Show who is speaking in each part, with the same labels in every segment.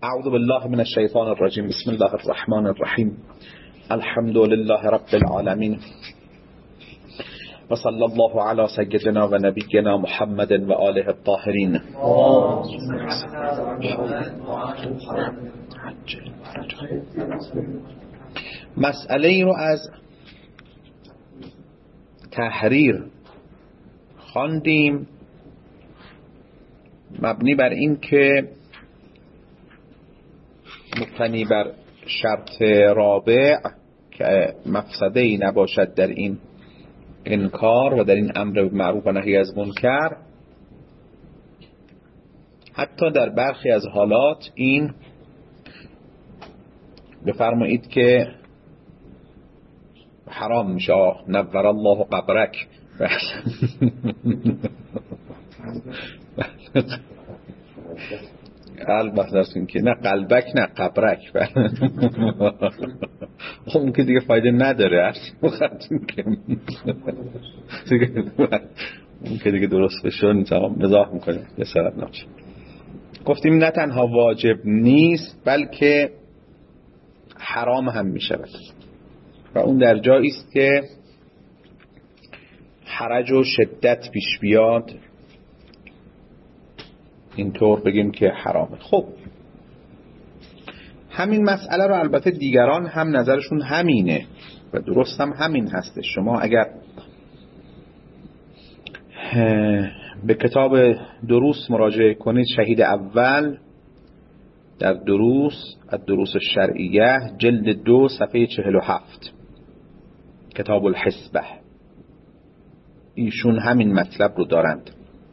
Speaker 1: اعوذ بالله من الشیطان الرجیم. بسم الله الرحمن الرحیم. الحمد لله رب العالمین و صلی الله علی سیدنا و نبینا محمد و آله الطاهرین. مسئله ای رو از تحریر خواندیم مبنی بر این که مبتنی بر شرط رابع که مفسده ای نباشد در این انکار و در این امر معروف و نهی از منکر. حتی در برخی از حالات این بفرمایید که حرام میشه. نور الله قبرک. قلب درستون که نه قلبک نه قبرک. اون که دیگه فایده نداره. اون که دیگه درست بشون تمام مزاح میکنه بسرد نباشه. گفتیم نه تنها واجب نیست بلکه حرام هم میشود و اون در جایی است که حرج و شدت پیش بیاد اینطور بگیم که حرامه. خب همین مسئله رو البته دیگران هم نظرشون همینه و درست هم همین هسته. شما اگر به کتاب دروس مراجعه کنید، شهید اول در دروس الشرعیه جلد 2 صفحه 47 کتاب الحسبه ایشون همین مطلب رو دارند.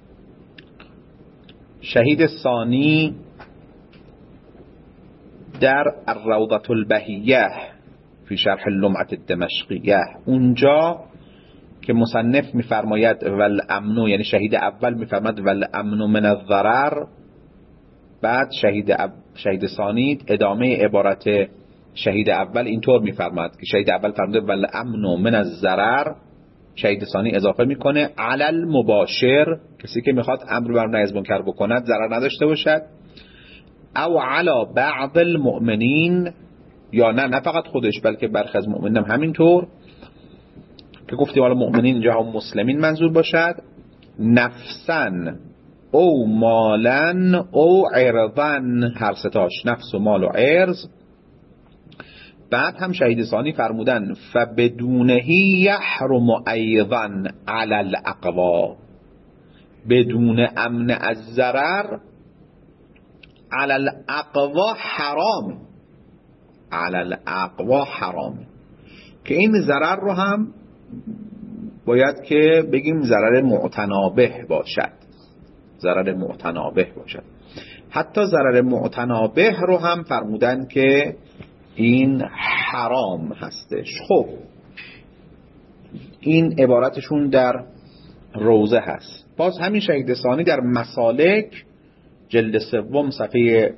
Speaker 1: شهید ثانی در الروضة البهیه فی شرح اللمعة الدمشقیه اونجا که مصنف میفرماید والامن، یعنی شهید اول میفرماید والامن من الضرر، بعد شهید ثانی ادامه عبارت شهید اول اینطور میفرماید که شهید اول فرموده والامن من الضرر، شهید ثانی اضافه میکنه علی المباشر، کسی که میخواد امر بر نهی از منکر بکند ضرر نداشته باشد، او علی بعض المؤمنین، یا نه فقط خودش بلکه برخی از مؤمنین هم همینطور که گفتیم حالا مؤمنین اینجا هم مسلمین منظور باشد، نفسن او مالن او عرضن، هر ستاش نفس و مال و عرض. بعد هم شهید ثانی فرمودن فبدونهی یحرم ایضا علی الاقوا، بدون امن از ضرر علی الاقوا حرام، علی الاقوا حرام، که این ضرر رو هم باید که بگیم ضرر معتنابه باشد، ضرر معتنابه باشد. حتی ضرر معتنابه رو هم فرمودن که این حرام هستش. خب این عبارتشون در روضه هست. باز همین شهید ثانی در مسالک جلد 3 صفحه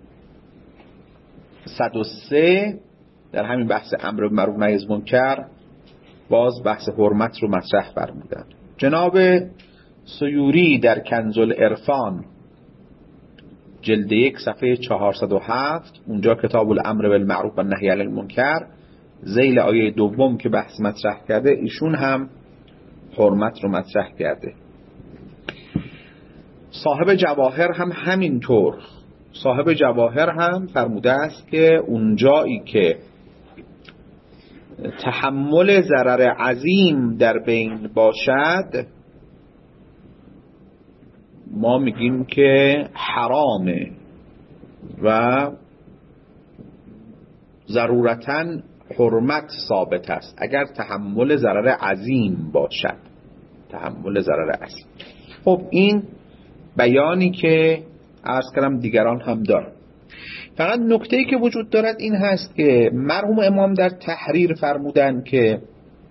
Speaker 1: 103 در همین بحث امر بالمعروف نهی از منکر باز بحث حرمت رو مطرح فرمودن. جناب سیوری در کنز العرفان جلد 1 صفحه 407 اونجا کتاب الامر بالمعروف و نهی عن المنکر ذیل آیه 2 که بحث مطرح کرده ایشون هم حرمت رو مطرح کرده. صاحب جواهر هم همینطور. صاحب جواهر هم فرموده است که اونجایی که تحمل ضرر عظیم در بین باشد ما میگیم که حرامه و ضرورتاً حرمت ثابت است اگر تحمل ضرر عظیم باشد، تحمل ضرر عظیم. خب این بیانی که عرض کردم دیگران هم دارن. فقط نکته‌ای که وجود دارد این هست که مرحوم امام در تحریر فرمودن که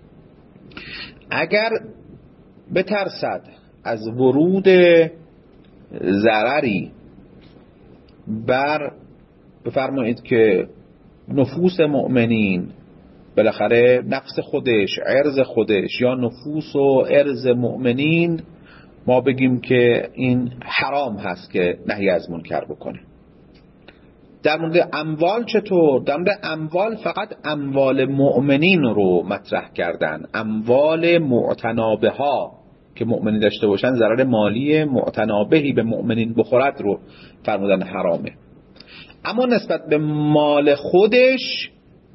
Speaker 1: اگر بترسد از ورود ضرری بر بفرمایید که نفوس مؤمنین، بالاخره نفس خودش، عرض خودش یا نفوس و عرض مؤمنین، ما بگیم که این حرام هست که نهی از منکر بکنه. در مورد اموال چطور؟ در مورد اموال فقط اموال مؤمنین رو مطرح کردن، اموال معتنابه ها که مؤمنین داشته باشن ضرر مالی معتنابهی به مؤمنین بخورد رو فرمودن حرامه. اما نسبت به مال خودش،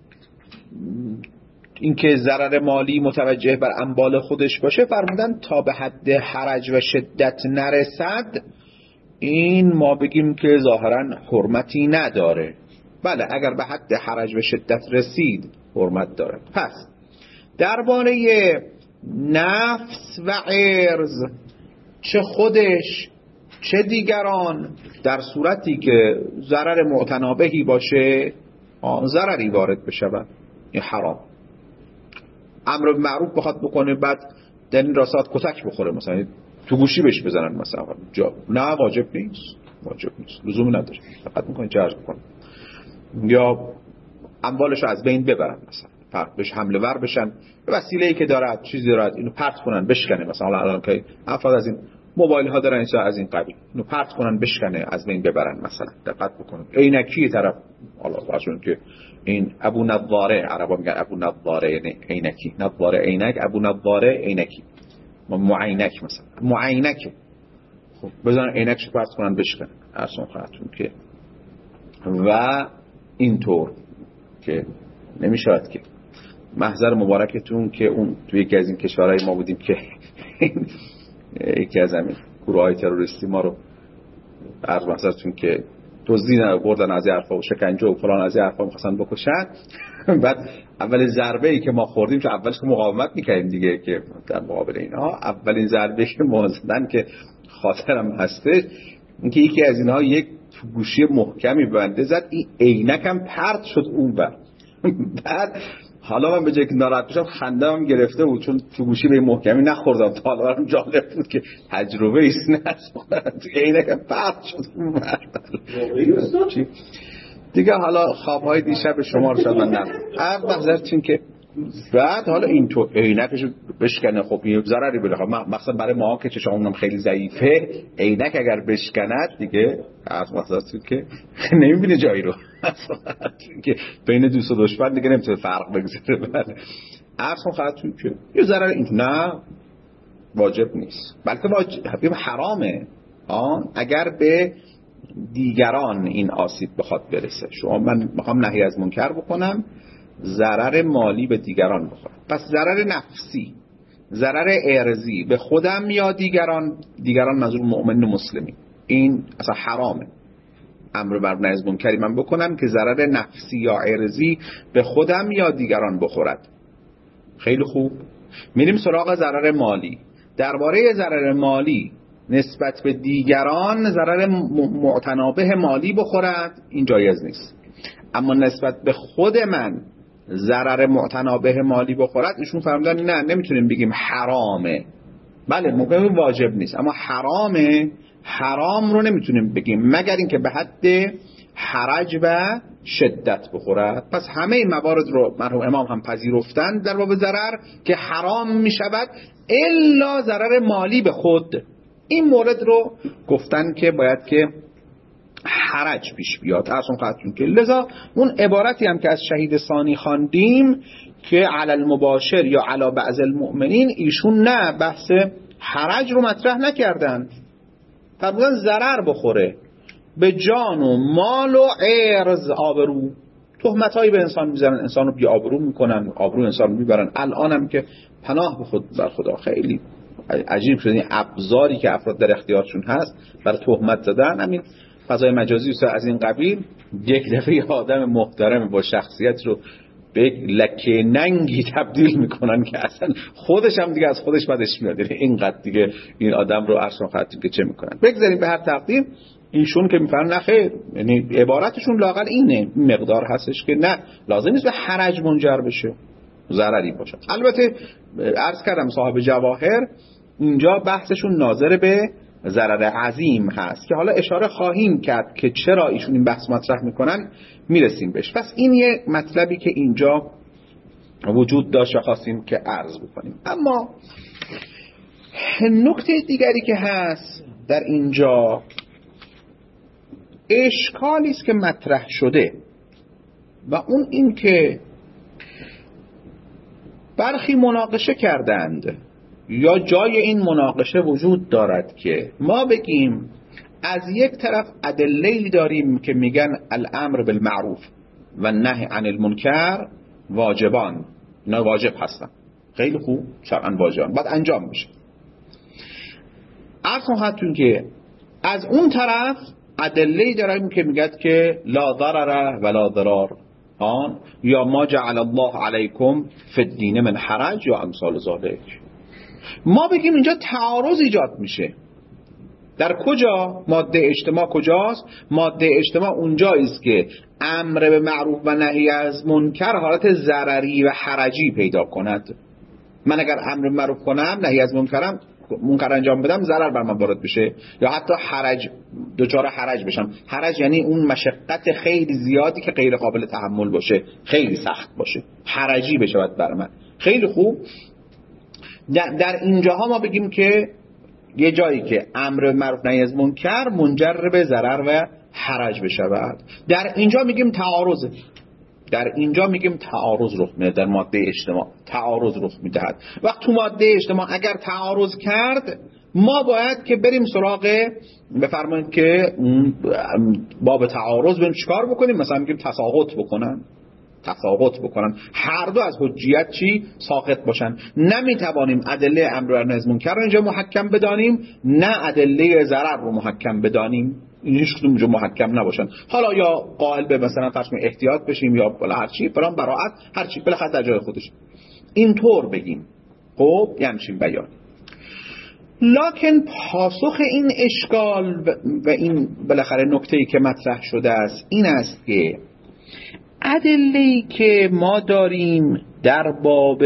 Speaker 1: اینکه ضرر مالی متوجه بر اموال خودش باشه، فرمودن تا به حد حرج و شدت نرسد این ما بگیم که ظاهرا حرمتی نداره. بله اگر به حد حرج و شدت رسید حرمت داره. پس درباره نفس و عرض، چه خودش چه دیگران، در صورتی که ضرر معتنابهی باشه ضرری وارد بشه این حرام. امر معروف بخواد بکنه بعد در این راسات کتک بخوره، مثلا تو گوشی بهش بزنن مثلا نه واجب نیست، لزومی نداره، فقط میکنه جرج بکنه. یا اموالش رو از بین ببرن، مثلا فرق بهش حمله ور بشن به وسیله‌ای که دارد، چیزی دارد اینو پرت کنن بشکنه. مثلا الان که افراد از این موبایل ها دارن از این قبیل، اینو پرت کنن بشکنه از بین ببرن. مثلا دقت بکنید عینکی طرف، حالا واسه که این ابو نظاره، عربا میگن ابو نظاره یعنی عینکی، نظاره عینک، ابو نظاره عینکی، معینک مثلا معینک، خب بزنن عینکشو پرت کنن بشکنه اصلا خاطرون که و اینطور که نمیشود که محضر مبارکتون که اون توی یکی از این کشورهای ما بودیم که یکی از همین گروه‌های تروریستی ما رو عرض محضرتون که دزدی بردن از حرفا و شکنجه و فلان از حرفا می‌خواستن بکشن. بعد اول ضربه‌ای که ما خوردیم، چون اولش که مقاومت می‌کردیم دیگه که در مقابل اینها، اولین ضربه‌ای که ما زدن که خاطرم هستش اینکه یکی از اینها یک تو گوشی محکمی بنده زد، این عینکم پرت شد اون بر. بعد حالا من به جای که ناراحت بشم خنده‌ام گرفته بود، چون تو گوشی به محکمی نخوردم. تا حالا برام جالب بود که تجربه ایست تو عینکم پرت شد اون بر دیگه. حالا خواب‌های دیشب شما رو شاید من نظرتون که بعد حالا این تو عینکشو بشکنه، خب یه ضرری بده. مثلا برای ما که چشامونم خیلی ضعیفه، عینک اگر بشکند دیگه از مثلا که نمیبینه جایی رو، که بین دوست و دشمن دیگه نمیتونه فرق بگذاره. بله اصلا خاطر که یه ضرر این نه واجب نیست، بلکه واجب حرامه اگر به دیگران این آسیب بخواد برسه. شما من میخوام نهی از منکر بکنم، ضرر مالی به دیگران بخوره. پس ضرر نفسی، ضرر ارضی به خودم یا دیگران منظور مؤمن و مسلمی، این اصلا حرامه. امر بر نهی از منکری من بکنم که ضرر نفسی یا ارضی به خودم یا دیگران بخورد. خیلی خوب، میریم سراغ ضرر مالی. درباره ضرر مالی نسبت به دیگران ضرر معتنابه مالی بخورد، این جایز نیست. اما نسبت به خود من ضرر معتنابه مالی بخورد، ایشون فرمودن نه نمیتونیم بگیم حرامه. بله ممکنه واجب نیست، اما حرامه. حرام رو نمیتونیم بگیم مگر اینکه به حد حرج و شدت بخورد. پس همه این موارد رو مرحوم امام هم پذیرفتند در باب ضرر که حرام میشود الا ضرر مالی به خود. این مورد رو گفتن که باید که حرج پیش بیاد. اصلا قطعون که لذا اون عبارتی هم که از شهید ثانی خواندیم که علی المباشر یا علی بعض المؤمنین، ایشون نه بحث حرج رو مطرح نکردن، فرمودن ضرر بخوره به جان و مال و عرض، آبرو. تهمتایی به انسان میزنن، انسان رو بی آبرو میکنن، آبرو انسان رو میبرن. الان هم که پناه به خود بر خدا خیلی عجیب شده این ابزاری که افراد در اختیارشون هست برای تهمت زدن. همین فضای مجازی از این قبیل، یک دفعه آدم محترم با شخصیت رو به یک لکه ننگی تبدیل میکنن که اصلا خودش هم دیگه از خودش بدش میاد. اینقدر دیگه این آدم رو اصلا خاطر که چه میکنن. بگذاریم به هر تقدیر ایشون که میفرمن نه خیر، یعنی عبارتشون لااقل اینه، مقدار هستش که نه لازم نیست به حرج منجر بشه، ضرری باشه. البته عرض کردم صاحب جواهر اینجا بحثشون ناظر به ضرر عظیم هست که حالا اشاره خواهیم کرد که چرا ایشون این بحث مطرح میکنن، میرسیم بهش. پس این یه مطلبی که اینجا وجود داشت و خواستیم که عرض بکنیم. اما نکته دیگری که هست در اینجا اشکالی است که مطرح شده و اون این که برخی مناقشه کردند یا جای این مناقشه وجود دارد که ما بگیم از یک طرف ادله‌ای داریم که میگن الامر بالمعروف و نهی عن المنکر واجبان، اینا واجب هستن، خیلی خوب، شرعاً واجبان، باید انجام میشه. عرض خواهدتون که از اون طرف ادله‌ای داریم که میگد که لا ضرر ولا ضرار، یا ما جعل الله علیکم فی الدین من حرج یا امثال ذالک. ما بگیم اینجا تعارض ایجاد میشه. در کجا؟ ماده اجتماع کجاست؟ ماده اجتماع اونجایی است که امر به معروف و نهی از منکر حالت ضرری و حرجی پیدا کند. من اگر امر به معروف کنم، نهی از منکر انجام بدم، ضرر بر من وارد بشه یا حتی حرج، دچار حرج بشم. حرج یعنی اون مشقت خیلی زیادی که غیر قابل تحمل باشه، خیلی سخت باشه، حرجی بشه بر من. خیلی خوب. در اینجاها ما بگیم که یه جایی که امر معروف نهی از منکر منجر به ضرر و حرج بشود، در اینجا میگیم تعارضه. در اینجا میگیم تعارض رخ میده. در ماده اجتماع تعارض رخ میدهد. وقت تو ماده اجتماع اگر تعارض کرد، ما باید که بریم سراغ، بفرمایید که باب تعارض بریم چیکار بکنیم؟ مثلا میگیم تساقط بکنن، هر دو از حجیت ساقط باشن. نمیتوانیم ادله امر و نهی از منکر رو اینجا محکم بدانیم، نه ادله ضرر رو محکم بدانیم. این هیچ کدوم اینجا محکم نباشن. حالا یا قائل به مثلا فرض کنید احتیاط بشیم یا بالا هر چی، برام براعت هر چی بالاخره در جای خودش. اینطور بگیم. خب یه همچین بیان. لکن پاسخ این اشکال و این بالاخره نکته‌ای که مطرح شده است این است که ادله‌ای که ما داریم در باب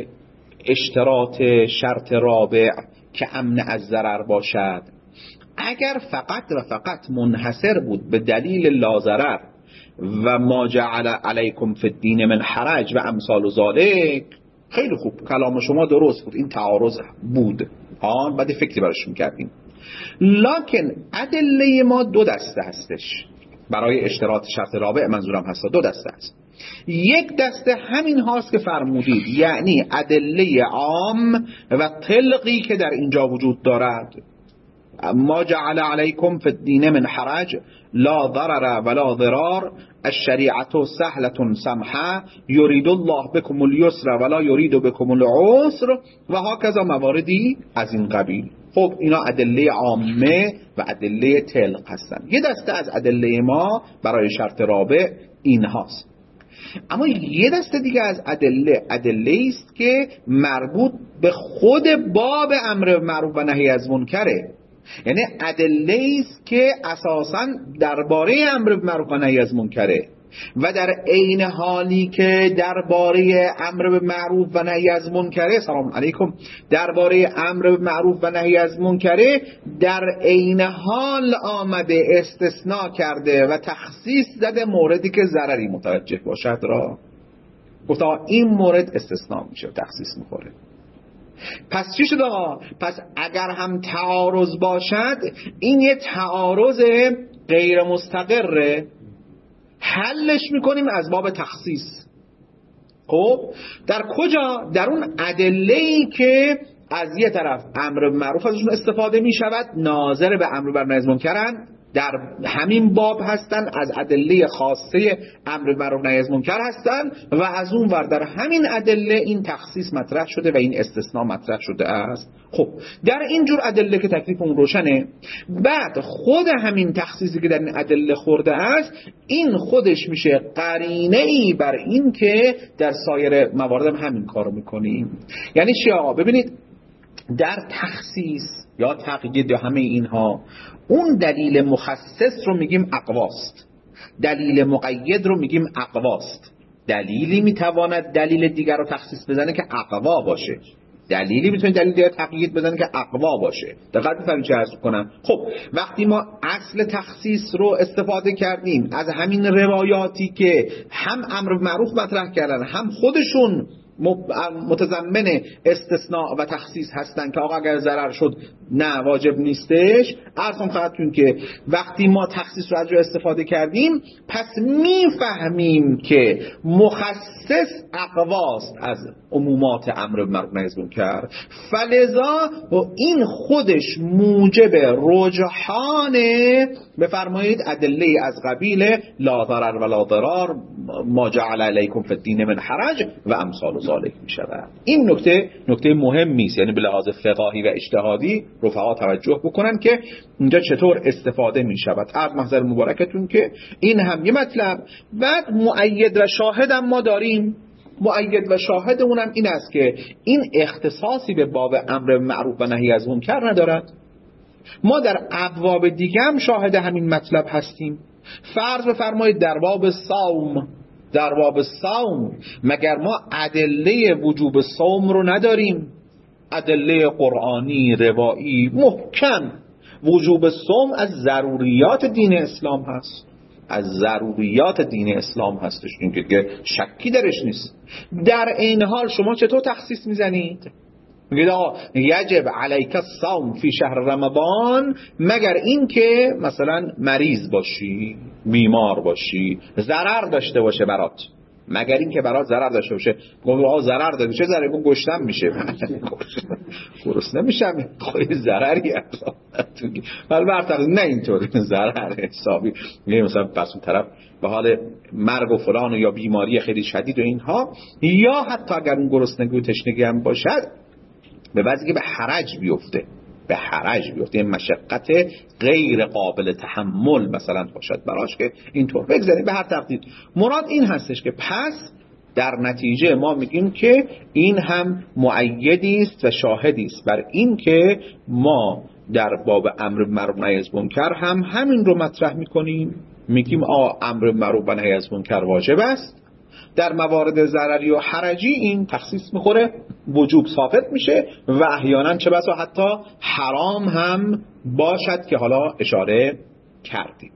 Speaker 1: اشتراط شرط رابع که امن از ضرر باشد، اگر فقط و فقط منحصر بود به دلیل لا ضرر و ما جعل علیکم فی الدین من حرج و امثال ذالک، خیلی خوب، کلام شما درست بود، این تعارض بود، بعد فکری براش می‌کردیم. لکن ادله ما دو دسته هستش برای اشتراط شرط رابع، منظورم هست دو دسته است. یک دسته همین هاست که فرمودید، یعنی ادله عام و طلقی که در اینجا وجود دارد. ما جعل علیکم فی الدین من حرج لا ضرر ولا ضرار الشریعة سهلة سمحة یرید الله بكم اليسر ولا یرید بكم العسر و هاکذا مواردی از این قبیل. خب اینا ادله عامه و ادله طلق هستن. یه دسته از ادله ما برای شرط رابع این هاست. اما یه دسته دیگه از ادله است که مربوط به خود باب امر معروف و نهی از منکره. یعنی ادله است که اساساً درباره امر معروف و نهی از منکره و در عین حالی که درباره امر به معروف و نهی از منکره، سلام علیکم، درباره امر به معروف و نهی از منکره در عین حال آمده استثناء کرده و تخصیص زده موردی که ضرری متوجه باشد را گفتا این مورد استثناء میشه و تخصیص میخوره. پس چی شد آقا؟ پس اگر هم تعارض باشد، این یه تعارض غیر مستقره، حلش میکنیم از باب تخصیص. خب در کجا؟ در اون ادله‌ای که از یه طرف امر به معروف ازشون استفاده میشود، ناظر به امر بر نهی از منکرن، در همین باب هستن، از ادله خاصه امر به معروف نهی از منکر هستن و از اون ور در همین ادله این تخصیص مطرح شده و این استثناء مطرح شده است. خب در این جور ادله که تکلیفمون روشنه، بعد خود همین تخصیصی که در این ادله خورده است، این خودش میشه قرینه‌ای بر این که در سایر موارد هم همین کارو میکنیم. یعنی چی آقا؟ ببینید، در تخصیص یا تقیید یا همه اینها، اون دلیل مخصص رو میگیم اقواست، دلیل مقید رو میگیم اقواست. دلیلی میتواند دلیل دیگر رو تخصیص بزنه که اقوا باشه، دلیلی میتونه دلیل دیگر تقیید بزنه که اقوا باشه. دقت بفرمایید چه عرض کنم. خب وقتی ما اصل تخصیص رو استفاده کردیم از همین روایاتی که هم امر معروف مطرح کردن، هم خودشون متضمن استثناء و تخصیص هستن که آقا اگر ضرر شد نه واجب نیستش. عرضم خدمتتون که وقتی ما تخصیص رو از رو استفاده کردیم پس میفهمیم که مخصص اقواست از عمومات امر بالمعروف و نهی از منکر، فلذا این خودش موجب رجحان بفرمایید ادله از قبیل لا ضرر ولا ضرار، ما جعل علیکم فی الدین من حرج و امثال ذالک می شود. این نکته مهمی است، یعنی به لحاظ فقهی و اجتهادی رفقا توجه بکنن که اینجا چطور استفاده می شود. عرض محضر مبارکتون که این هم یه مطلب. بعد مؤید و شاهد هم ما داریم. مؤید و شاهد اونم این است که این اختصاصی به باب امر معروف و نهی از منکر ندارد. ما در ابواب دیگه هم شاهد همین مطلب هستیم. فرض بفرمایید در باب صوم مگر ما ادله وجوب صوم رو نداریم؟ ادله قرآنی روایی محکم وجوب صوم از ضروریات دین اسلام هست، از ضروریات دین اسلام هستش، این که شکی درش نیست. در این حال شما چطور تخصیص میزنید؟ میگید آقا یجب علیک الصوم فی شهر رمضان مگر این که مثلا مریض باشی، بیمار باشی، ضرر داشته باشه برات، مگر این که برات ضرر داشته باشه. گفت آقا ضرر داره، چه ضرری؟ گفت گشتم میشه. گرسنه نمیشم، خیلی ضرری هست. ولی برتر نه اینطوری ضرر حسابی، مثلا پس اون طرف به حال مرگ و فلان و یا بیماری خیلی شدید و اینها، یا حتی اگر اون گرسنگی و تشنگی هم باشد به بعضی که به حرج بیفته، این مشقت غیر قابل تحمل مثلا باشد براش که اینطور بگذاریم. به هر تقدیر مراد این هستش که پس در نتیجه ما میگیم که این هم مؤیدی است و شاهدی است بر این که ما در باب امر معروف و نهی از منکر هم همین رو مطرح میکنیم، میگیم امر معروف و نهی از منکر واجب است. در موارد ضرری و حرجی این تخصیص میخوره، وجوب ساقط میشه و احیانا چه بسا حتی حرام هم باشد که حالا اشاره کردیم.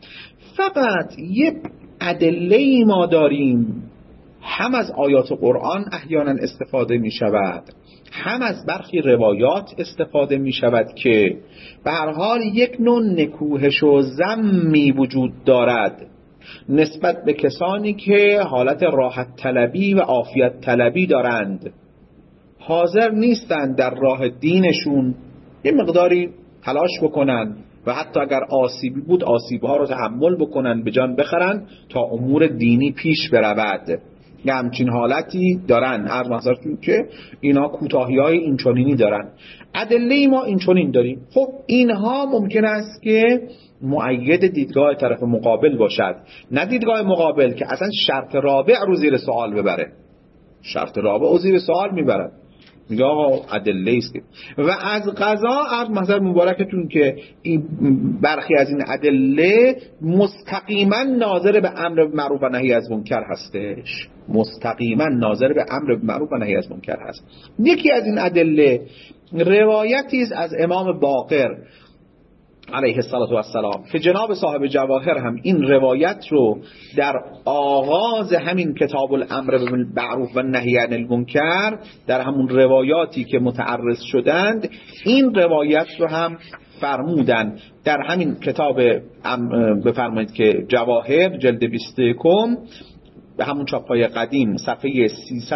Speaker 1: فقط یه ادله ما داریم، هم از آیات قرآن احیانا استفاده میشود، هم از برخی روایات استفاده میشود که به هر حال یک نوع نکوهش و ذمی وجود دارد نسبت به کسانی که حالت راحت طلبی و عافیت طلبی دارند، حاضر نیستند در راه دینشون یه مقداری تلاش بکنن و حتی اگر آسیبی بود آسیبها رو تحمل بکنن، به جان بخرن تا امور دینی پیش برود. یه همچین حالتی دارن. عرض محضرتون که اینا کوتاهی‌های اینچنینی دارن. ادله ما اینچنین داریم. خب اینها ممکن است که مؤید دیدگاه طرف مقابل باشد، نه دیدگاه مقابل که اصلا شرط رابع رو زیر سوال ببره. شرط رابع رو زیر سوال میبرد، میگه آقا ادله است. و از قضا عرض محضر مبارکتون که برخی از این ادله مستقیما ناظر به امر معروف و نهی از منکر هستش، مستقیما ناظر به امر معروف و نهی از منکر هست. یکی از این ادله روایتی است از امام باقر علیه السلام که جناب صاحب جواهر هم این روایت رو در آغاز همین کتاب الامر بالمعروف و نهی عن المنکر، در همون روایاتی که متعرض شدند، این روایت رو هم فرمودن در همین کتاب بفرمایید که جواهر جلد 21 به همون چاپ‌های قدیم صفحه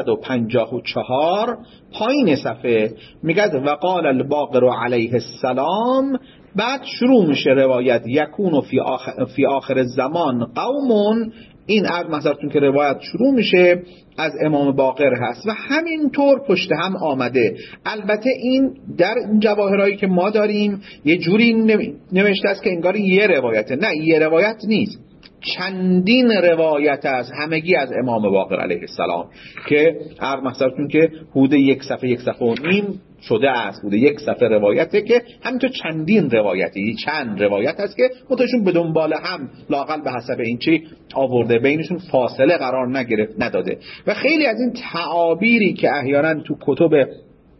Speaker 1: 354 پایین صفحه میگه وقال الباقر علیه السلام، بعد شروع میشه روایت یکون فی آخر الزمان قومون. این عرض محضرتون که روایت شروع میشه از امام باقر هست و همینطور پشت هم آمده. البته این در این جواهرهایی که ما داریم یه جوری نوشته است که انگار یه روایته. نه، یه روایت نیست، چندین روایت از همگی از امام باقر علیه السلام که عرض محضرتون که حدود یک صفحه و نیم شده است، بوده یک صفحه روایته که همینطور چندین روایتی، چند روایت هست که متوشون به دنبال هم لااقل به حسب این چی آورده، بینشون فاصله قرار نگرفت نداده. و خیلی از این تعابیری که احیانا تو کتب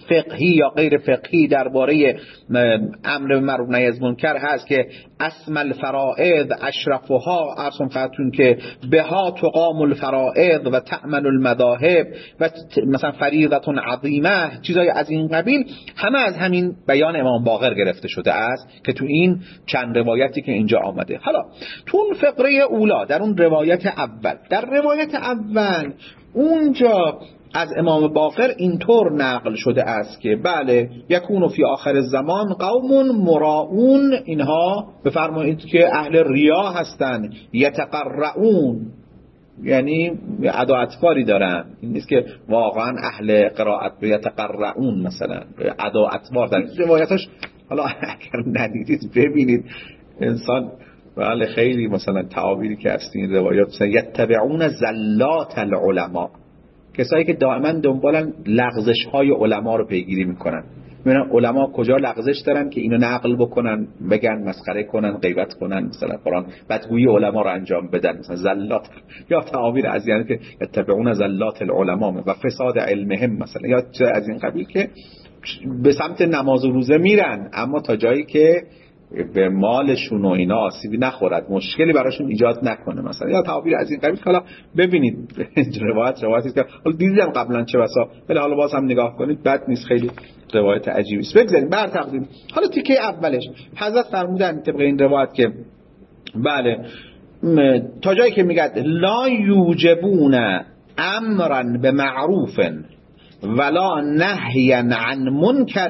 Speaker 1: فقهی یا غیر فقهی درباره امر به معروف نهی از منکر هست که اسم الفرائض اشرفها، ارسم خدمتتون که بها تقام الفرائض و تأمن المذاهب و مثلا فریضه عظیمه، چیزای از این قبیل، همه از همین بیان امام باقر گرفته شده است که تو این چند روایتی که اینجا آمده. حالا تو اون فقره اولا، در اون روایت اول، در روایت اول اونجا از امام باقر اینطور نقل شده است که بله یکون فی آخر الزمان قوم مراؤون، اینها بفرمایید که اهل ریا هستن، یتقرؤون یعنی ادا اطواری دارن، این نیست که واقعا اهل قرائت یتقرؤون مثلا ادا اطوار دارن. روایتاش حالا اگر ندیدید ببینید، انسان بله خیلی مثلا تعابیری که هست این روایات، مثلا یتبعون زلات العلماء، کسایی که دائما دنبالن لغزش های علما رو پیگیری میکنن، ببینن علما کجا لغزش دارن که اینو نقل بکنن، بگن، مسخره کنن، غیبت کنن، مثلا قرآن بدگویی علما رو انجام بدن، مثلا زلات، یا تعابیر از یعنی که یتبعون زلات العلماء و فساد علمهم مثلا، یا از این قبیل که به سمت نماز و روزه میرن اما تا جایی که به مالشون و اینا آسیبی نخورد، مشکلی براشون ایجاد نکنه مثلا، یا تعابیر از این قبیل. حالا ببینید روایتی که حالا دیدم قبلا چه بسا، ولی حالا باز هم نگاه کنید بد نیست، خیلی روایت عجیبی است. بگذاریم بر تقدیم. حالا تیکه اولش حضرت فرمودن طبق این روایت که بله تا جایی که میگه لا یوجبون امرا بمعروف ولا نهیا عن منکر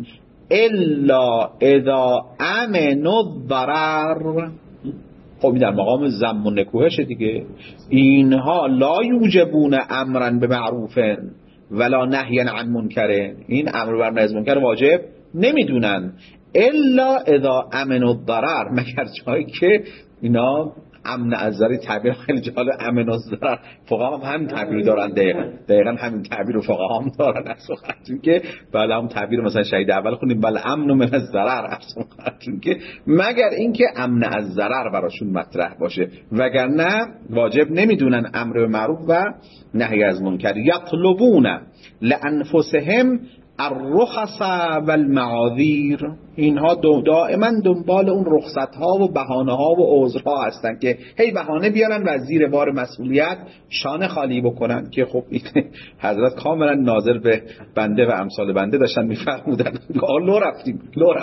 Speaker 1: الا اذا امنوا الضرر. خب این در مقام ذم و نکوهش دیگه، اینها لا یوجبون امرا بمعروف ولا نهیا عن منکر، این امر بر نهی از منکر واجب نمیدونن الا اذا امنوا الضرر، مگر جایی که اینا امن از ضرر. تعبیر خیلی جالب، امن از ضرر، فقها هم همین تعبیر دارن، دقیقاً همین تعبیر فقها هم دارن، اصلا که بله هم تعبیر مثلا شهید اول خونیم بله امن من از ضرر، اصلا که مگر اینکه امن از ضرر براشون مطرح باشه، وگرنه واجب نمیدونن امر به معروف و نهی از منکر. یطلبون لانفسهم الرخص والمعاذیر، اینها دائما دنبال اون رخصت ها و بهانه ها و عذرها هستن که هی بهانه بیارن و از زیر بار مسئولیت شانه خالی بکنن، که خب حضرت کاملا ناظر به بنده و امثال بنده داشتن میفرمودن لو رفتیم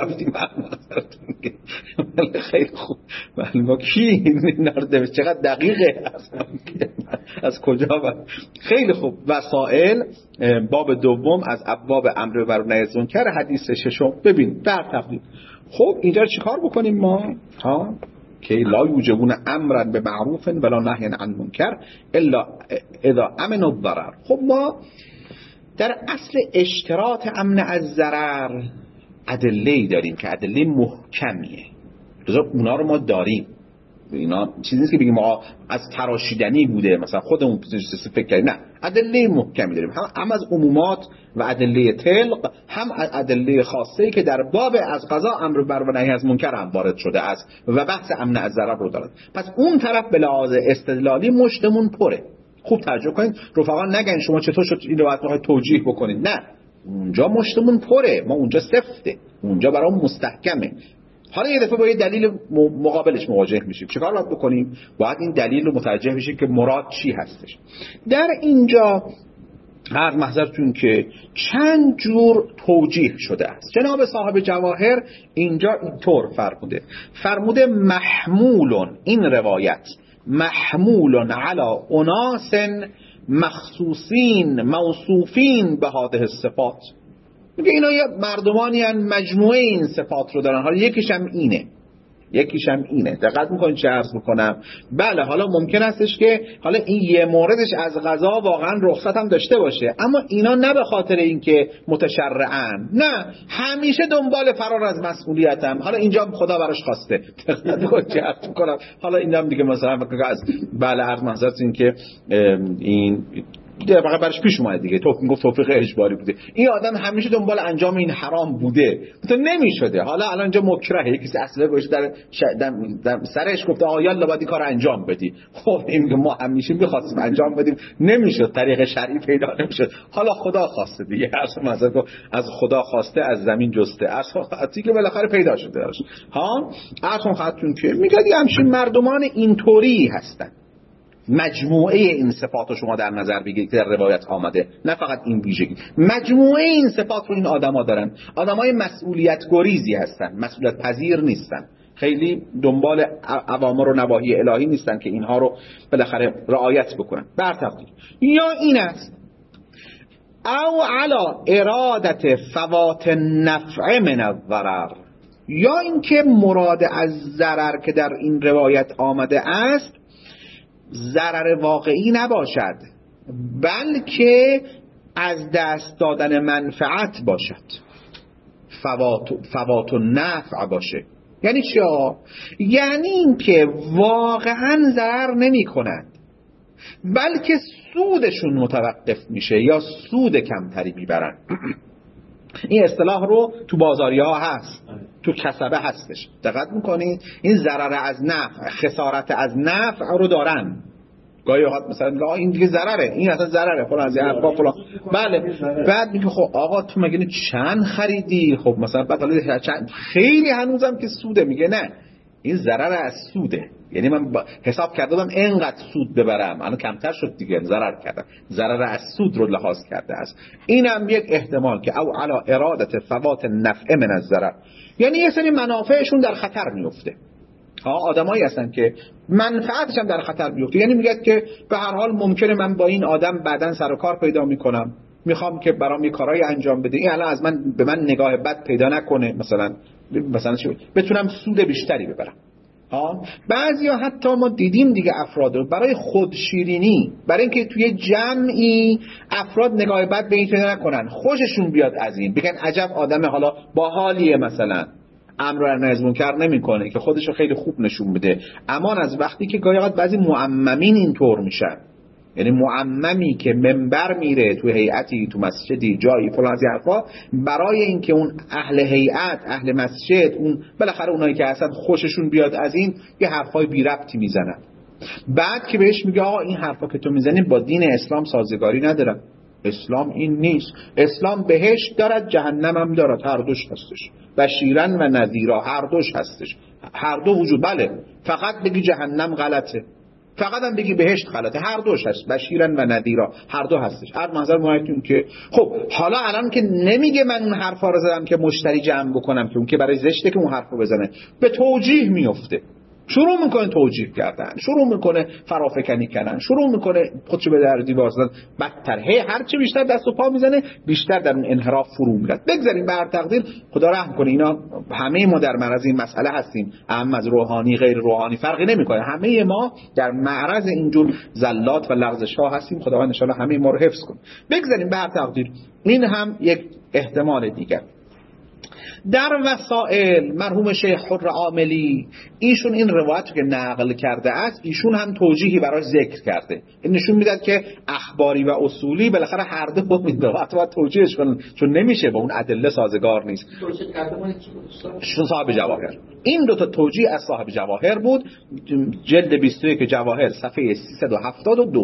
Speaker 1: خیلی خوب ما کی نرده چقدر دقیقه از کجا خیلی خوب. وسائل باب دوم از ابواب امر به نهی از منکر، حدیث ششم. ببین در تقدیم خب اینجا چیکار بکنیم ما که لا یوجبون امرا به معروف ولا نهی عن منکر الا اذا امنوا الضرر. خب ما در اصل اشتراط امن از ضرر ادله‌ای داریم که ادله محکمیه، اونا رو ما داریم، اینا چیزی نیست که بگیم ما از تراشیدنی بوده مثلا خودمون فکر کردیم، نه ادله محکمی داریم، هم از عمومات و ادله طلق، هم ادله خاصه‌ای که در باب از قضا امر بر و نهی از منکر هم وارد شده است و بحث امن از ضرر رو دارد. پس اون طرف به لحاظ استدلالی مشتمون پره. خوب توجه کنید رفقا، نگن شما چطور شد این رو باید توجیه بکنید، نه اونجا مشتمون پره، ما اونجا سفته، اونجا برام مستحکمه. حالا یه دفعه با یه دلیل مقابلش مواجه میشیم، چیکار باید بکنیم؟ باید این دلیل رو متوجه بشیم که مراد چی هستش. در اینجا هر محضرتون که چند جور توجیه شده است. جناب صاحب جواهر اینجا اینطور فرموده محمولون، این روایت محمولون علی اناس مخصوصین موصوفین به هذه الصفات، میگه اینا یه مردمانی هن مجموعه این صفات رو دارن، حالا یکیش هم اینه. دقت میکنید چه عرض میکنم؟ بله حالا ممکن استش که حالا این یه موردش از قضا واقعا رخصت هم داشته باشه، اما اینا نه به خاطر اینکه متشرعن، نه همیشه دنبال فرار از مسئولیت هم. حالا اینجا خدا براش خواسته، دقت میکنید چه عرض میکنم؟ حالا این هم دیگه مثلا از بله عرض محضرت این که این فقط برش پیش اومد دیگه، گفت توفیق اجباری بوده. این آدم همیشه دنبال انجام این حرام بوده، تو نمیشده. حالا الان اینجا مکرهه، یکی اصلا گوش در سرش گفته آقا یالا باید این کارو انجام بدی. خب این میگه ما همیشه می‌خواستیم انجام بدیم، نمیشد، طریق شرعی پیدا نمیشد. حالا خدا خواسته دیگه، از خدا خواسته از زمین جسته، اصلا که بالاخره پیدا شده. ها اصلا خاطرون که میگه همین مردمان اینطوری هستن. مجموعه این صفات رو شما در نظر بگیرید که در روایت آمده، نه فقط این ویژگی، مجموعه این صفات رو این آدما دارن. آدمای مسئولیت گریزی هستن، مسئولیت پذیر نیستن، خیلی دنبال اوامر و نواهی الهی نیستن که اینها رو بالاخره رعایت بکنن. بر تقدیر یا این است او علی ارادت فوات نفع من الضرر، یا اینکه مراد از ضرر که در این روایت آمده است ضرر واقعی نباشد، بلکه از دست دادن منفعت باشد، فوات نفع باشه. یعنی چیا؟ یعنی اینکه واقعا ضرر نمی کنند، بلکه سودشون متوقف میشه یا سود کمتری میبرن. این اصطلاح رو تو بازاری ها هست، تو کسبه هستش. دقت میکنید این ضرر از نفع، خسارت از نفع رو دارن. گاهی اوقات مثلا میگه این دیگه ضرره، این اصلا ضرره فلان از حرفا فلان. بله بعد میگه خب آقا تو مگه چند خریدی؟ خب مثلا بعد خیلی هنوزم که سوده. میگه نه این ضرر از سوده، یعنی من حساب کردم اینقدر سود ببرم، الان کمتر شد دیگه، ضرر کردم، ضرر از سود رو لحاظ کرده است. اینم یک احتمال که او علی ارادت فوات نفع من الضرر، یعنی یه سری منافعشون در خطر میفته. آدمایی هستن که منفعتش هم در خطر میفته، یعنی میگه که به هر حال ممکنه من با این آدم بعداً سر و کار پیدا میکنم، میخوام که برام یه کارایی انجام بده، این الان از من به من نگاه بد پیدا نکنه، مثلا بتونم سود بیشتری ببرم. بعضیا حتی ما دیدیم دیگه افراد رو برای خودشیرینی، برای اینکه توی جمعی افراد نگاه بد به این پیدا نکنن، خوششون بیاد از این، بگن عجب آدم حالا با حالیه، مثلا امر و نهی از منکر نمیکنه که خودشو خیلی خوب نشون بده. امان از وقتی که گاهی اوقات بعضی معممین اینطور میشن، یعنی معممی که منبر میره تو هیئتی، تو مسجدی، جایی فلان از حرفا، برای اینکه اون اهل هیئت، اهل مسجد، اون بالاخره اونایی که اصلا خوششون بیاد از این، یه حرفای بی ربطی میزنن. بعد که بهش میگه آقا این حرفا که تو میزنی با دین اسلام سازگاری نداره، اسلام این نیست، اسلام بهشت دارد جهنم هم دارد، هر دوش هستش، بشیرن و نذیرا هر دوش هستش، هر دو وجود. بله فقط بگی جهنم غلطه، فقط هم بگی بهشت غلطه، هر دوش هست، بشیرن و نذیرا هر دو هستش. هر منظر مایتون که خب حالا الان که نمیگه من اون حرفا رو زدم که مشتری جمع بکنم، که اون که برای زشته که اون حرفو بزنه، به توجیه میفته، شروع میکنه توجیه کردن، شروع میکنه فرافکنی کردن، شروع میکنه خودشو به در دیوار زدن، بدتر هر چه بیشتر دست و پا میزنه بیشتر در اون انحراف فرو میره. بگذاریم به هر تقدیر، خدا رحم کنه، اینا همه ما در معرض این مسئله هستیم، اهم از روحانی غیر روحانی فرقی نمیکنه، همه ما در معرض اینجور زلات و لغزش ها هستیم. خداوند ان شاء الله همه ما رو حفظ کنه. بگذاریم به هر تقدیر، این هم یک احتمال دیگر. در وسائل مرحوم شیخ حر عاملی ایشون این روایت که نقل کرده است، ایشون هم توجیهی براش ذکر کرده. این نشون میداد که اخباری و اصولی بالاخره هر دو باید توجیهش کنن، چون نمیشه با اون ادله سازگار نیست. صاحب جواهر، این دو تا توجیه از صاحب جواهر بود، جلد 21 جواهر صفحه 372.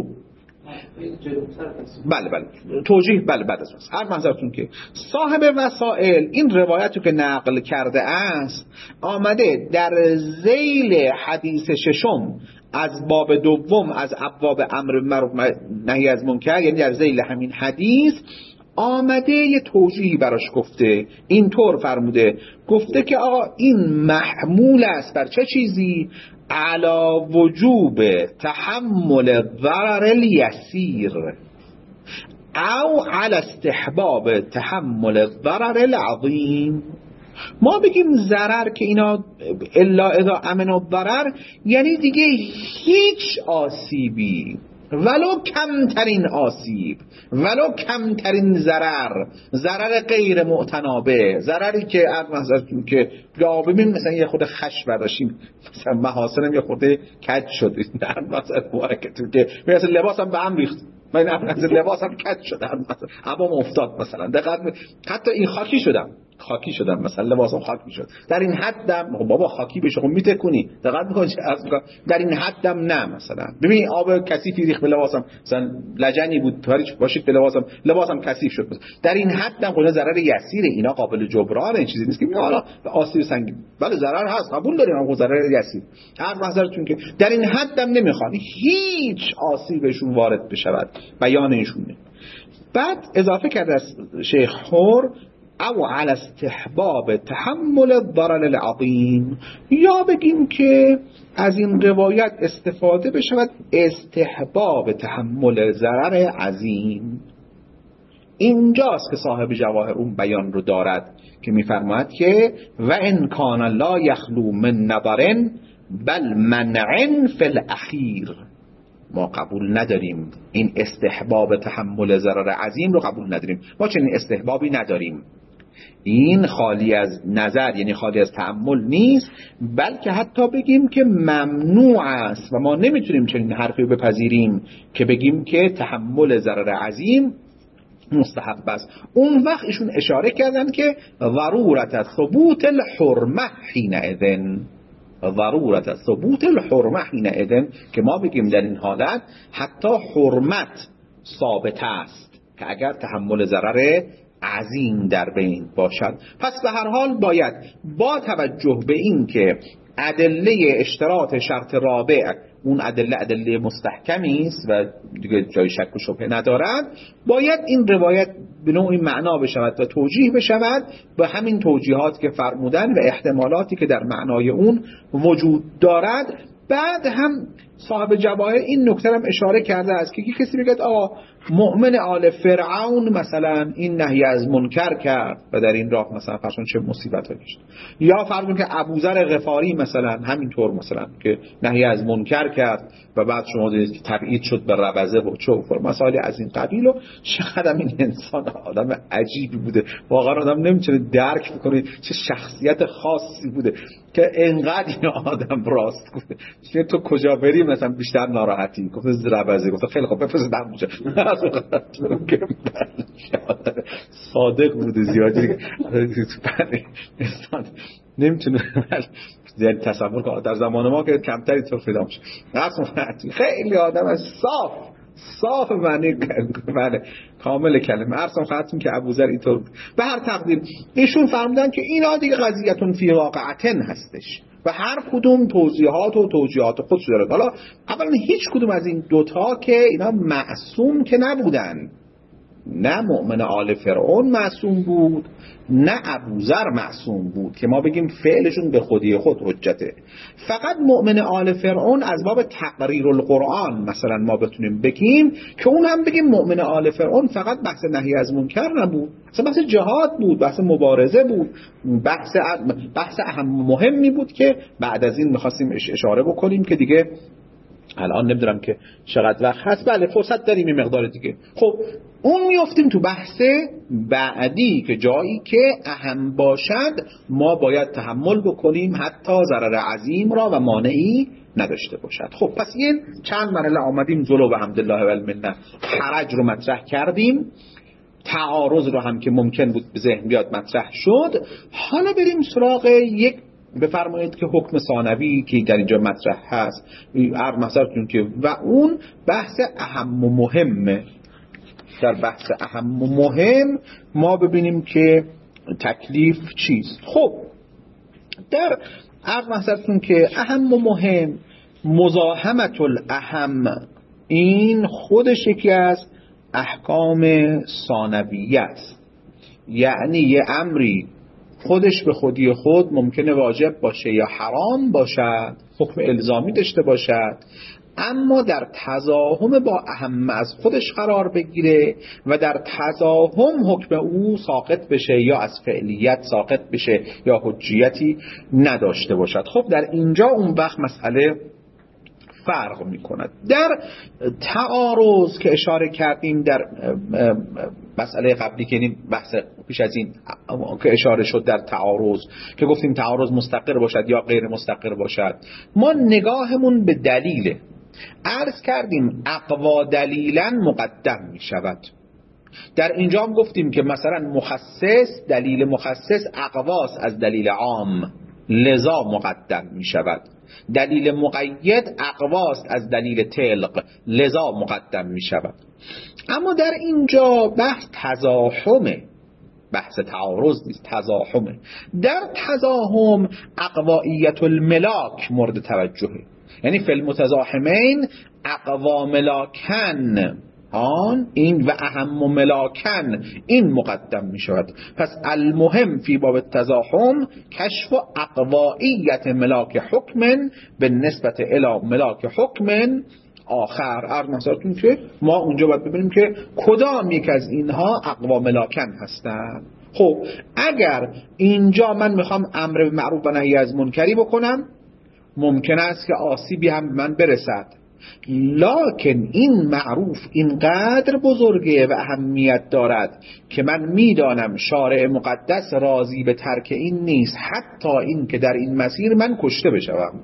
Speaker 1: بله توجیه بله بعد از هر منظرتون که صاحب وسائل این روایتی که نقل کرده است آمده در ذیل حدیث ششم از باب دوم از ابواب امر معروف نهی از منکر، یعنی در ذیل همین حدیث آمده یه توجیهی براش گفته، اینطور فرموده، گفته که آقا این محمول است بر چه چیزی؟ علا وجوب تحمل الضرر الیسیر او علا استحباب تحمل الضرر العظیم. ما بگیم ضرر که اینا الا اذا امن الضرر، یعنی دیگه هیچ آسیبی، ولو کمترین آسیب، ولو کمترین ضرر غیر معتنابه، ضرری که از منظرتون که یا ببین مثلا یه خود خش برداشتیم، مثلا محاسنم یه خورده کج شد در مثلا مبارکتون که مثلا لباسم به هم ریخت، من از لباسم کج شدم، عبام افتاد مثلا، دقت حتی این خاکی شدم مثلا، لباسم خاک میشد. در این حدم بابا خاکی بشه خب میتکونی، دقت میکنی در این حدم نه. مثلا ببین آب کثیفی ریخت به لباسم، مثلا لجنی بود تاریک باشید به لباسم کثیف شد، در این حدم خود ضرر یسیره، اینا قابل جبران، این چیزی نیست که حالا آسیب سنگین، بله ضرر هست قبول داریم، اما ضرر یسیر. هر نظرتون که در این حدم نمیخوان هیچ آسیبشون وارد بشود، بیان ایشونه. بعد اضافه کرده از شیخ حر او علی استحباب تحمل الضرر العظیم، یا بگیم که از این روایت استفاده بشود استحباب تحمل ضرر عظیم. اینجاست که صاحب جواهر اون بیان رو دارد که میفرماید که و ان کان لا یخلو من نظر بل منع فی الاخیر. ما قبول نداریم این استحباب تحمل ضرر عظیم رو قبول نداریم، ما چنین استحبابی نداریم. این خالی از نظر یعنی خالی از تأمل نیست، بلکه حتی بگیم که ممنوع است و ما نمیتونیم چنین حرفی رو بپذیریم که بگیم که تحمل ضرر عظیم مستحب است. اون وقت ایشون اشاره کردن که ضرورت ثبوت الحرمه حینئذ، ضرورت ثبوت الحرمه حینئذ، که ما بگیم در این حالت حتی حرمت ثابت است که اگر تحمل ضرر عظیم در بین باشد. پس به هر حال باید با توجه به این که ادله اشتراط شرط رابع اون ادله مستحکمی است و دیگه جای شک و شبهه ندارد، باید این روایت به نوعی معنا بشود و توجیه بشود به همین توجیهات که فرمودن و احتمالاتی که در معنای اون وجود دارد. بعد هم صاحب جواهر این نکته هم اشاره کرده است که کسی بگه مؤمن آل فرعون مثلا این نهی از منکر کرد و در این راه مثلا فرض چه مصیبت داشت، یا فرض کنید که ابوذر غفاری مثلا همینطور مثلا که نهی از منکر کرد و بعد شما دیدید که تبعید شد به ربزه و چوفر، مسائل از این قبیل. و چقدر این انسان آدم عجیبی بوده، واقعا آدم نمیتونه درک بکنه چه شخصیت خاصی بوده که انقدر این آدم راست گفته. چه تو کجا بری مثلا بیشتر ناراحتی، گفته ربزه، گفته خیلی خوب بفرست در اونجا. صادق بوده زیادی، انسان نمیتونه یعنی تصور کنه در زمان ما که کمتری طور پیدا میشه. خیلی آدم صاف معنی بله کامل کلمه. عرضم خدمتتون که ابوذر اینطور به هر تقدیر ایشون فرمودن که اینا دیگه قضیه‌تون فی واقعتن هستش و هر کدوم توجیهات خودش داره. حالا اولا هیچ کدوم از این دوتا که اینا معصوم که نبودن، نه مؤمن آل فرعون معصوم بود نه ابوذر معصوم بود که ما بگیم فعلشون به خودی خود حجته. فقط مؤمن آل فرعون از باب تقریر القرآن مثلا ما بتونیم بگیم که اون هم بگیم مؤمن آل فرعون فقط بحث نهی از منکر نبود، اصلا بحث جهاد بود، بحث مبارزه بود، بحث اهم مهمی بود که بعد از این می‌خواستیم اشاره بکنیم که دیگه الان نمیدونم که چقدر وقت هست، بله فرصت داریم این مقدار دیگه. خب اون میافتیم تو بحث بعدی که جایی که اهم باشد ما باید تحمل بکنیم حتی ضرر عظیم را و مانعی نداشته باشد. خب پس این چند مرحله آمدیم جلو به حمدالله و المنه، حرج رو مطرح کردیم، تعارض رو هم که ممکن بود به ذهن بیاد مطرح شد. حالا بریم سراغ یک بفرمایید که حکم ثانوی که در اینجا مطرح هست عرض مثلا که و اون بحث اهم و مهمه. در بحث اهم و مهم ما ببینیم که تکلیف چیست. خب در عرض مثلا که اهم و مهم مزاحمت الاهم، این خودش یکی از احکام ثانویه است، یعنی یه امری خودش به خودی خود ممکنه واجب باشه یا حرام باشد، حکم الزامی داشته باشد، اما در تزاحم با اهم از خودش قرار بگیره و در تزاحم حکم او ساقط بشه یا از فعلیت ساقط بشه یا حجیتی نداشته باشد. خب در اینجا اون وقت مسئله فرق میکند. در تعارض که اشاره کردیم در مسئله قبلی که این بحث پیش از این که اشاره شد در تعارض که گفتیم تعارض مستقر باشد یا غیر مستقر باشد، ما نگاهمون به دلیله. عرض کردیم اقوا دلیلا مقدم می شود. در اینجا هم گفتیم که مثلا مخصص، دلیل مخصص اقواست از دلیل عام، لذا مقدم می شود. دلیل مقید اقواست از دلیل طلق، لذا مقدم می شود. اما در اینجا بحث تزاحمه، بحث تعارض نیست، تزاحمه. در تزاحم اقوائیت الملاک مورد توجهه، یعنی فی المتزاحمین اقوا ملاکن این و اهم ملاکن این مقدم می شود. پس المهم فی باب التزاحم کشف اقوائیت ملاک حکم به نسبت الی ملاک حکم آخر. عرض نظرتون که ما اونجا باید ببینیم که کدام یک از اینها اقوا ملاکن هستند. خب اگر اینجا من میخوام امر به معروف و نهی از منکری بکنم، ممکن است که آسیبی هم به من برسد، لکن این معروف اینقدر بزرگه و اهمیت دارد که من میدانم شارع مقدس راضی به ترک این نیست، حتی این که در این مسیر من کشته بشوم،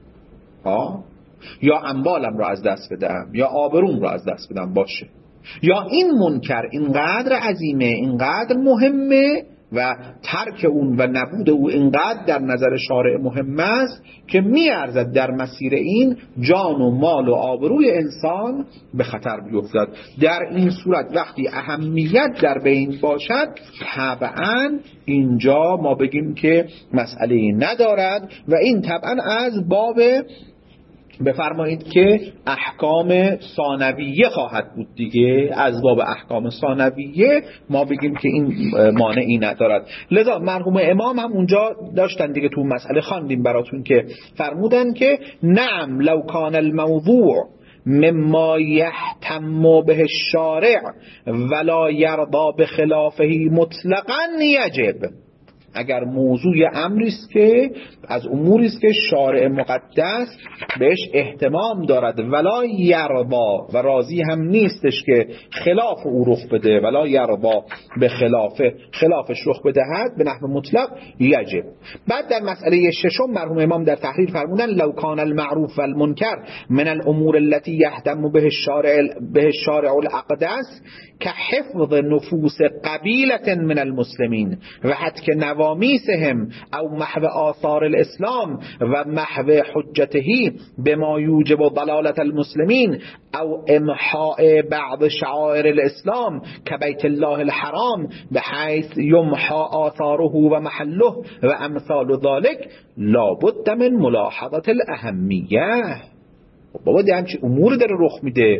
Speaker 1: یا اموالم را از دست بدم، یا آبروم را از دست بدم باشه، یا این منکر اینقدر عظیمه، اینقدر مهمه و ترک اون و نبود او اینقدر در نظر شارع مهم است که میارزد در مسیر این جان و مال و آبروی انسان به خطر بیفتد. در این صورت وقتی اهمیت در بین باشد طبعا اینجا ما بگیم که مسئله ندارد و این طبعا از باب بفرمایید که احکام ثانویه خواهد بود دیگه، از باب احکام ثانویه ما بگیم که این مانعی ندارد. لذا مرحوم امام هم اونجا داشتن دیگه، تو مسئله خواندیم براتون که فرمودن که نعم لو کان الموضوع مما یهتم به الشارع ولا یرضا بخلافه مطلقا یجب. اگر موضوع امری است که از اموری است که شارع مقدس بهش اهتمام دارد ولا یرضا و راضی هم نیستش که خلاف او رخ بده، ولا یرضا به خلافش رخ بدهد به نحو مطلق یجب. بعد در مسئله ششم مرحوم امام در تحریر فرمودن لو کان المعروف والمنکر من الامور التي يهتم به الشارع الاقدس كحفظ نفوس قبيلة من المسلمين وحتك نوامیسهم او محو آثار الاسلام و محو حجته بما يوجب ضلالة المسلمين او امحاء بعض شعائر الاسلام كبيت الله الحرام بحيث يمحى آثاره و محله و امثال ذلك لا بد من ملاحظة الاهمیه. بابا ده همچی امور داره رخ میده،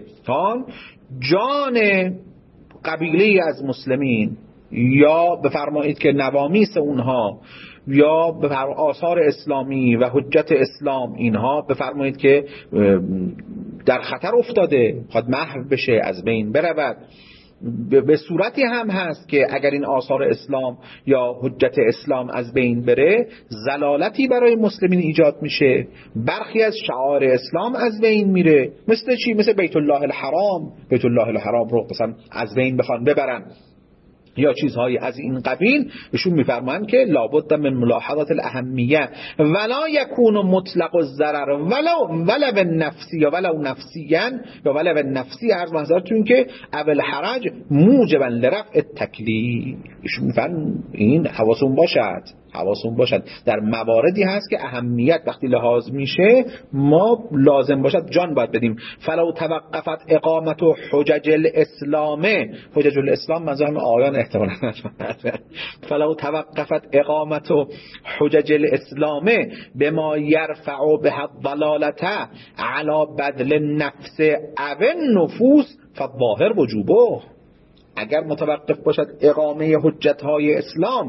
Speaker 1: جان قبیله از مسلمین یا بفرمایید که نوامیس اونها یا به آثار اسلامی و حجت اسلام اینها بفرمایید که در خطر افتاده، خواهد محو بشه، از بین برود. به صورتی هم هست که اگر این آثار اسلام یا حجت اسلام از بین بره ضلالتی برای مسلمین ایجاد میشه، برخی از شعائر اسلام از بین میره. مثل چی؟ مثل بیت الله الحرام. بیت الله الحرام رو مثلا از بین بخوان ببرن یا چیزهای از این قبیل، ایشون میفرمان که لابد من ملاحظه الاهمیه ولا یکون مطلق الضرر ولو بالنفسی یا ولو نفسیا یا ولو بالنفسی. عرض منظورتون که اول حرج موجبا لرفع التکلیف. ایشون میفرمان این حواسون باشد در مواردی هست که اهمیت وقتی لحاظ میشه ما لازم باشد جان باید بدیم. فلو توقفت اقامت حجج الاسلام، حجج الاسلام منظورم آیان احتمالاً، فلو توقفت اقامت حجج الاسلام بما یرفع به الضلالة على بدل النفس او النفوس فالظاهر وجوبه. اگر متوقف باشد اقامه حجت های اسلام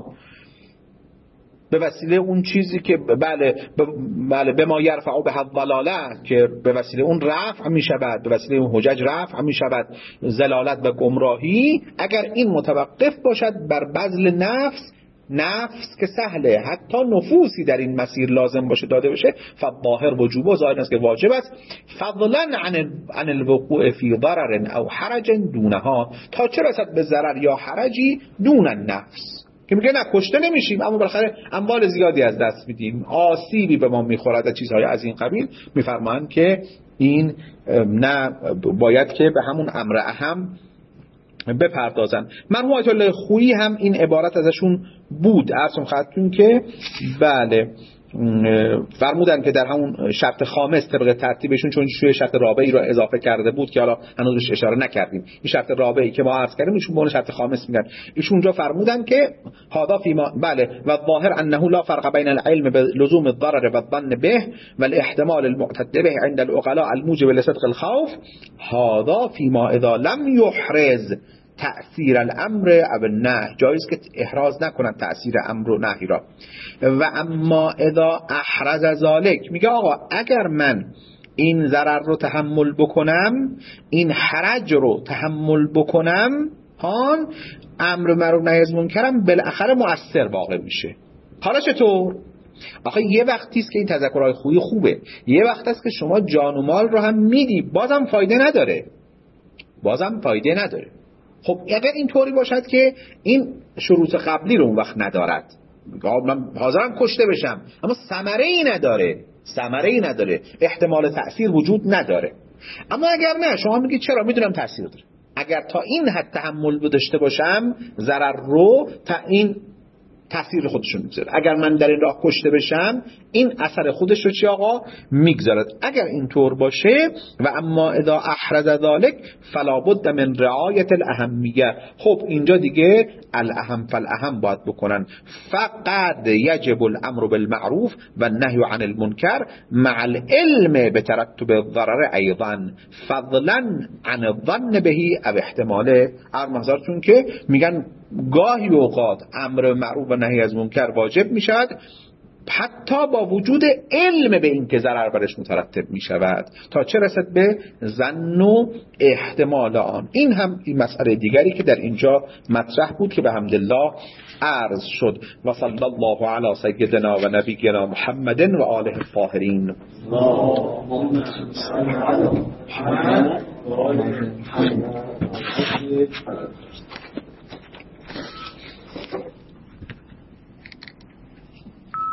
Speaker 1: به وسیله اون چیزی که بله به ما یرفع به الضلاله، که به وسیله اون رفع می شود، به وسیله اون حجج رفع می شود ضلالت و گمراهی، اگر این متوقف باشد بر بذل نفس که سهله، حتی نفوسی در این مسیر لازم باشه داده بشه، فالظاهر وجوبه، ظاهر است که واجب است. فضلا عن الوقوع فی ضرر او حرج دونها، تا چه رسد به ضرر یا حرجی دون النفس، که میگه نه کشته نمیشیم اما بالاخره اموال زیادی از دست میدیم، آسیبی به ما میخورد و چیزهای از این قبیل، میفرمایند که این نه باید که به همون امر اهم بپردازن. مرحوم آیت الله خویی هم این عبارت ازشون بود، عرضم خدمتتون که بله فرمودن که در همون شرط خامس طبق ترتیبشون، چون شوی شرط رابعی رو اضافه کرده بود که حالا هنوز بهش اشاره نکردیم، این شرط رابعی که ما عرض کردیم ایشون به اون شرط خامس میگن، ایشون اونجا فرمودن که هذا فيما بله و ظاهر انه لا فرق بین العلم بلزوم الضرر والظن به والاحتمال المعتد به عند العقلاء الموجب لصدق الخوف، هذا فيما اذا لم يحرز تأثیر الامر او النهی، جایز که احراز نکنن تأثیر امر و نهی را. و اما اذا احرز ذالک، میگه آقا اگر من این ضرر رو تحمل بکنم، این حرج رو تحمل بکنم، هان امر معروف نهی از منکرم بالاخره مؤثر واقع میشه. حالا چطور؟ آخه یه وقتی است که این تذکرهای خویی خوبه، یه وقت است که شما جان و مال رو هم میدی بازم فایده نداره، بازم فایده نداره. خب اگر این طوری باشد که این شروط قبلی رو اون وقت ندارد، من حاضرم کشته بشم اما ثمره ای نداره، احتمال تأثیر وجود نداره. اما اگر نه، شما میگید چرا؟ میدونم تأثیر داره، اگر تا این حد تحمل داشته باشم ضرر رو، تا این تأثیر خودشون میگذاره، اگر من در این راه کشته بشم این اثر خودش رو چی آقا میگذارد. اگر اینطور باشه و اما اذا احرز ذالک فلا بد من رعایت الاهمیه، خب اینجا دیگه الاهم فالاهم باید بکنن. فقد یجب الامر بالمعروف و النهی عن المنکر مع العلم بترتب الضرر ایضا فضلا عن الظن به او احتماله. ارمزارتون که میگن گاهی اوقات امر معروف و نهی از منکر واجب می شود حتی با وجود علم به این که ضرر برش مترتب می شود، تا چه رسد به ظن و احتمال آن. این هم این مسئله دیگری که در اینجا مطرح بود که به حمدالله عرض شد. و صلی الله علی سیدنا و نبینا محمد و آله الطاهرین. اللهم صل علی محمد و آل محمد.